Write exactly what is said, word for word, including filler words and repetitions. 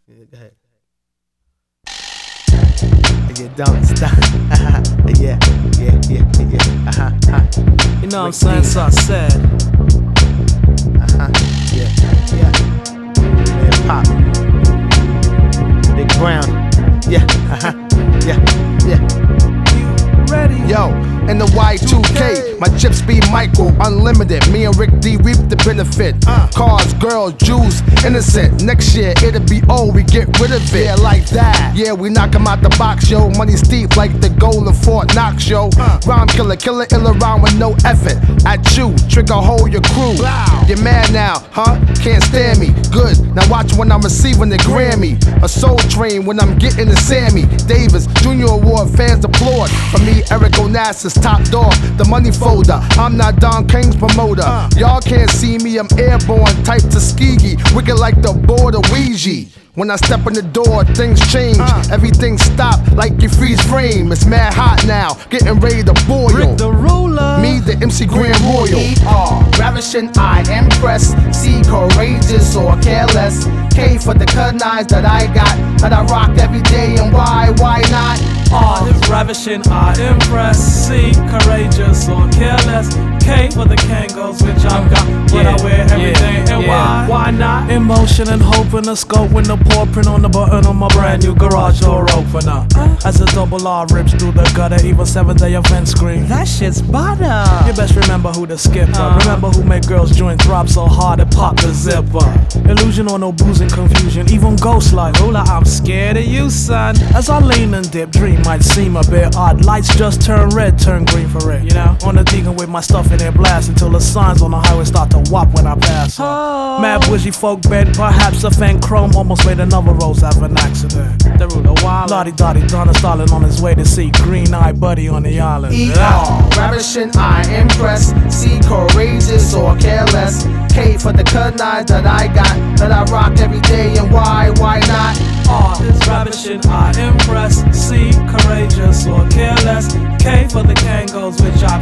Yeah, go ahead. Yeah, don't stop. yeah, yeah, yeah, yeah. Uh-huh, uh-huh. You know what I'm saying? So I said. Uh-huh, yeah, yeah. Man, pop. Big Brown. Yeah, uh-huh, yeah, yeah. You ready? Yo, in the Y two K, my chips be Michael, unlimited. Me and Rick D reap the benefit. Cars, girls, Jews, innocent. Next year it'll be old, we get rid of it. Yeah, like that. Yeah, we knock 'em out the box, yo. Money steep like the goal of Fort Knox, yo. Rhyme killer, killer ill around with no effort. At you, trick a hole your crew. You're mad now, huh? Can't stand me. Good. Now watch when I'm receiving the Grammy. A Soul Train when I'm getting the Sammy Davis Junior Award. Fans applaud. For me, Eric Onassis, top dog, the money folder. I'm not Don King's promoter. Y'all can't see me, I'm airborne, type Tuskegee. Wicked like the border Ouija. When I step in the door, things change. Everything stop like your freeze frame. It's mad hot now, getting ready to boil. Rick the ruler. Me, the M C Grand Royal. E R, ravishing, I impress. C, courageous or careless. K for the canines that I got, that I rock every day, and why, why not? R is ravishing, I impress. C, courageous or careless. K for the Kangos, which I've got, what Yeah, I wear every yeah, day, and yeah. why, why not? Emotion and hope in the scope when the paw print on the button on my brand new garage door opener. As a double R rips through the gutter, even seventh day event screen. That shit's butter. You best remember who the skipper. Uh-huh. Remember who made girls' joint throb so hard it pop the zipper. Illusion or no boozing confusion. Even ghost like, Hula, I'm scared of you, son. As I lean and dip, dream might seem a bit odd. Lights just turn red, turn green for it. You know, on the deacon with my stuff in there blast until the signs on the highway start to whop when I pass. Oh. Mad bougie folk bed, perhaps a fan chrome almost made another rose have an accident. The ruler wild. Lottie Dottie Donna Stalin on his way to see Green Eye Buddy on the island. E R, ravishing, I impress. C, courageous or careless. K for the canines that I got, that I rock every day, and why, why not? R is ravishing, I impress. C, courageous or careless. K for the Kangos, which I